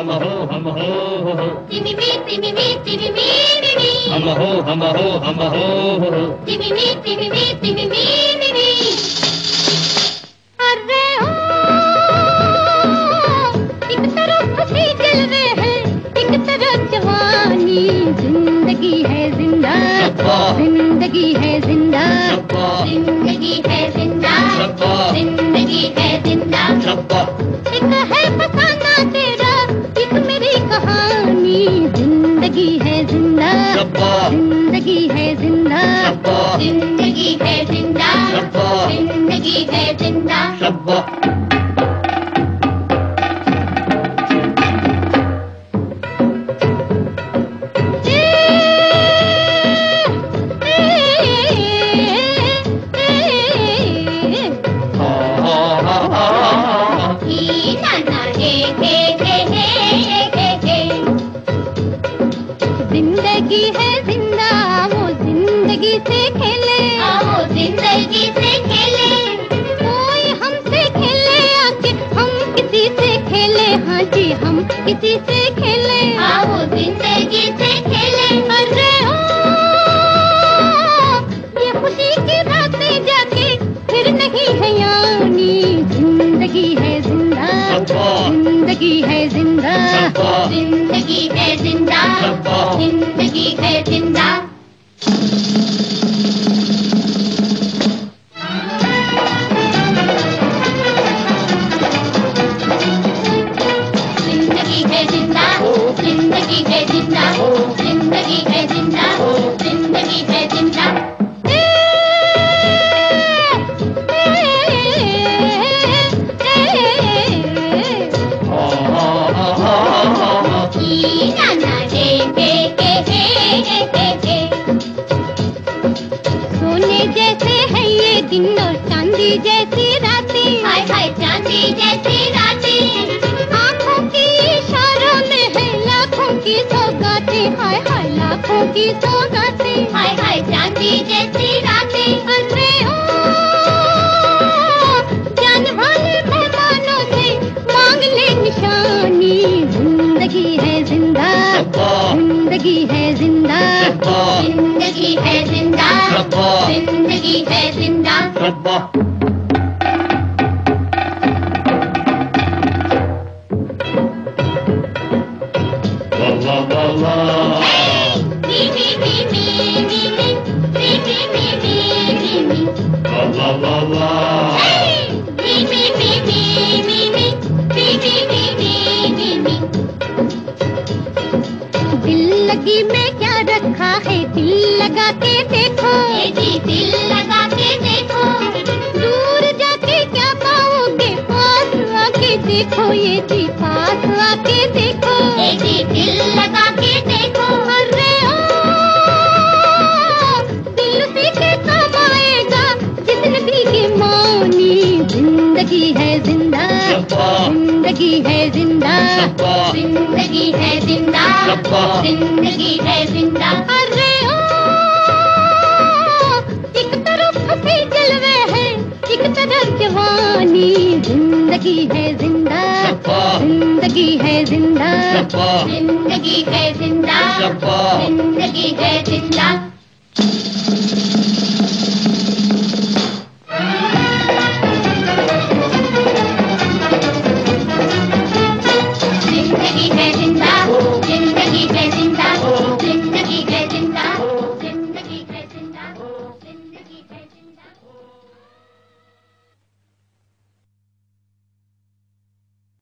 हम हो तिमिमी तिमिमी तिमिमी मिमी हम हो तिमिमी तिमिमी तिमिमी मिमी अरे ओ एक तरफ खुशी जलवे है एक तरफ जवानी जिंदगी है जिंदा जिंदगी है जिंदा जिंदगी है जिंदा जिंदगी है जिंदा एक है फसाना तेरा एक मेरी कहानी जिंदगी है जिंदा जिंदगी है जिंदा जिंदगी है जिंदा जिंदगी है जिंदा जिंदगी है जिंदा वो जिंदगी से खेले वो जिंदगी से खेले कोई हमसे खेले आके हम किसी से खेले हाँ जी हम किसी से खेले वो जिंदगी से खेले अरे ओ ये खुशी की रातें जाके फिर नहीं है यानी जिंदगी है जिंदा जिंदगी है जिंदा जिंदगी है जिंदा जिंदगी है जिंदा जिंदगी है जिंदा जिंदगी है जिंदा जिंदगी है जिंदा जिंदगी है जिंदा सोने जैसे है ये दिन और चांदी जैसी रातें हाय हाय चांदी जैसी रातें आँखों की इशारों में है लाखों की सौगातें हाय हाय लाखों की सौगातें हाय हाय चांदी जैसी रातें अरे ओ जान वाले मेहमानों से मांग ले निशानी जिंदगी है जिंदा जिंदगी है जिंदा जिंदगी है जिंदा जिंदगी है जिंदा दिल लगी में क्या रखा है दिल लगा के देखो जी दिल लगा के देखो दूर जाके क्या पाओगे पास आके देखो ये जी पास आके देखो जी दिल लगा के देखो अरे ओ दिल से के काम आएगा जिंदगी की मानी जिंदगी है जिंदा जिंदगी है जिंदा जिंदगी है जिंदा जिंदगी है जिंदा अरे ओ एक तरफ खुशी जलवे है एक तरफ जवानी जिंदगी है जिंदा जिंदगी है जिंदा जिंदगी है जिंदा जिंदगी है जिंदा